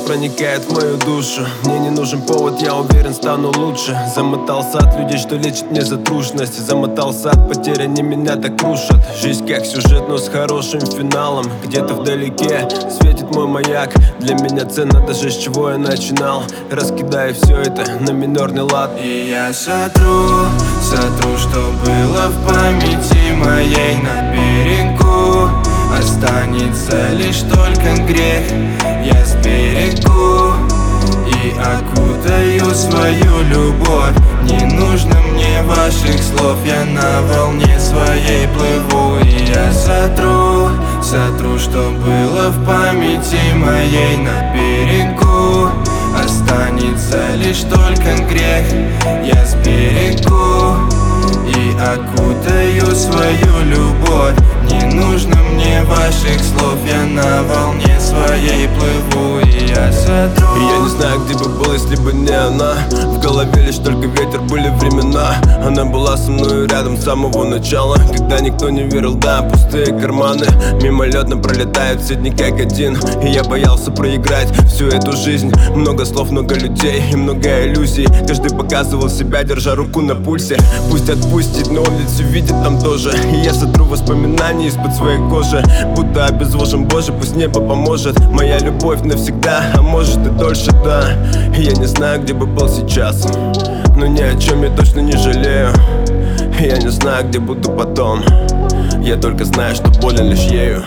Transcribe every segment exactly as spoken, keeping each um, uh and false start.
проникает в мою душу. Мне не нужен повод, я уверен, стану лучше. Замотался от людей, что лечит мне за трушность. Замотался от потерь, они меня так крушат. Жизнь как сюжет, но с хорошим финалом. Где-то вдалеке светит мой маяк. Для меня ценно даже с чего я начинал. Раскидаю все это на минорный лад. И я сотру, сотру, что было в памяти моей на берегу. Останется лишь только грех, я сберегу и окутаю свою любовь. Не нужно мне ваших слов, я на волне своей плыву. И я сотру, сотру, что было в памяти моей на берегу. Останется лишь только грех, я сберегу и окутаю свою любовь. Не нужно мне ваших слов, я на волне своей плыву. И я сотру. И я не знаю, где бы был, если бы не она. В голове лишь только ветер, были времена. Она была со мной рядом с самого начала, когда никто не верил, да, пустые карманы мимолетно пролетают все дни как один. И я боялся проиграть всю эту жизнь. Много слов, много людей и много иллюзий. Каждый показывал себя, держа руку на пульсе. Пусть отпустит, но он ведь все видит там тоже. И я сотру воспоминания из-под своей кожи, будто обезвожен, Боже, пусть небо поможет. Моя любовь навсегда, а может и дольше, да. И я не знаю, где бы был сейчас, но ни о чем я точно не жалею. И я не знаю, где буду потом, я только знаю, что болен лишь ею.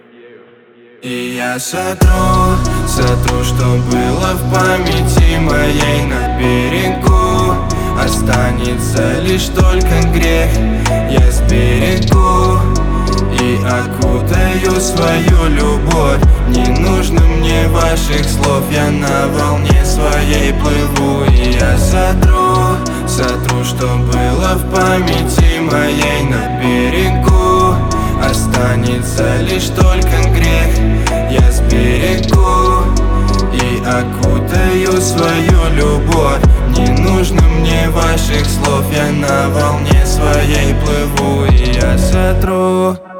И я сотру, сотру, что было в памяти моей на берегу. Останется лишь только грех, я сберегу и окутаю свою любовь. Не нужно мне ваших слов, я на волне своей плыву. И я сотру, сотру, что было в памяти моей на берегу. Останется лишь только грех, я сберегу и окутаю свою любовь. Не нужно мне ваших слов, я на волне своей плыву. И я сотру.